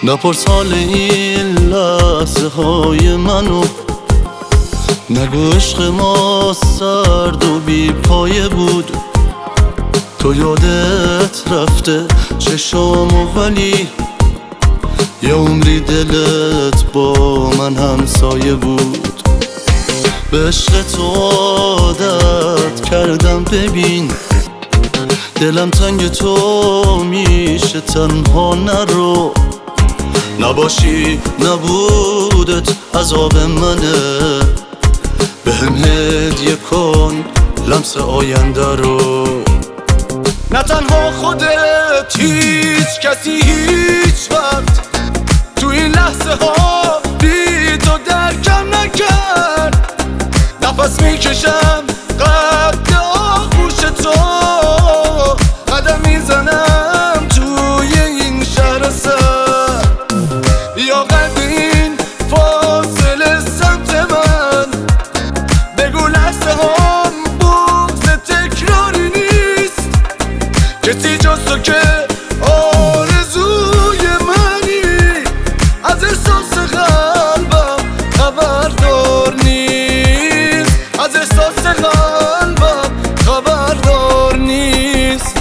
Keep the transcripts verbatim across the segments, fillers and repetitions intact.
نپرس حال این لحظه های منو، نگو عشق ما سرد و بی پایه بود. تو یادت رفته چشامو، ولی یه عمری دلت با من همسایه بود. به عشق تو عادت کردم، ببین دلم تنگ تو میشه، تنها نرو. نباشی نبودت عذاب منه، بهم هدیه کن لمس آینده رو. نه تنها خودت، هیچ کسی هیچ وقت تو این لحظه ها بی تو درکم نکرد. نفس میکشم قد آغوش تو، قدم میزنم توی این شهر سر. یا قد این فاصله سمت من، بگو لحظه هم بغض تکراری نیست. کسی جز تو که آرزوی منی، از احساس قلبم خبردار نیست. از احساس قلبم خبردار نیست.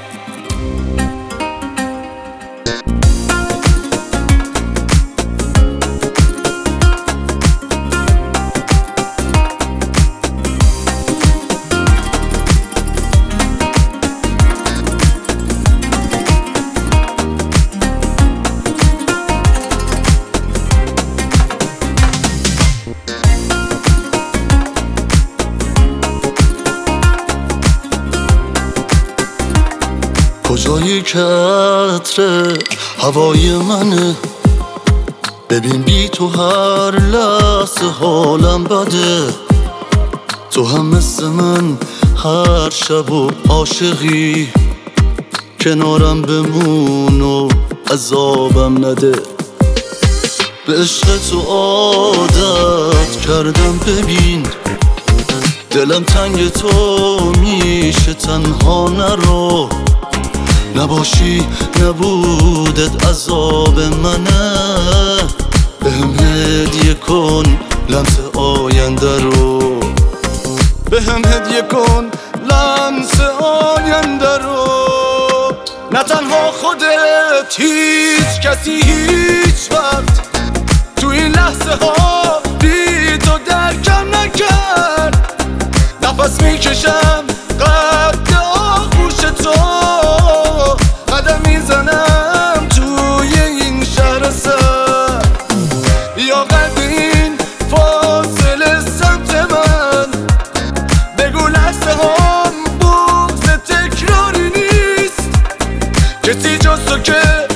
کجایی که عطر هوای منه، ببین بی تو هر لحظه حالم بده. تو هم مثل من هر شب و عاشقی، کنارم بمون و عذابم نده. به عشق تو عادت کردم، ببین دلم تنگ تو میشه، تنها نرو. نباشی نبودت عذاب منه، بهم هدیه کن لمس آینده رو. بهم هدیه کن لمس آینده رو. نه تنها خودت، هیچ کسی هیچ وقت تو این لحظه ها بی تو درکم نکرد. نفس میکشم قد آغوش تو، قدم میزنم توی این شهر سر. یا قد این فاصله سمت من، بگو لحظه هم بغض تکراری نیست. کسی جز تو که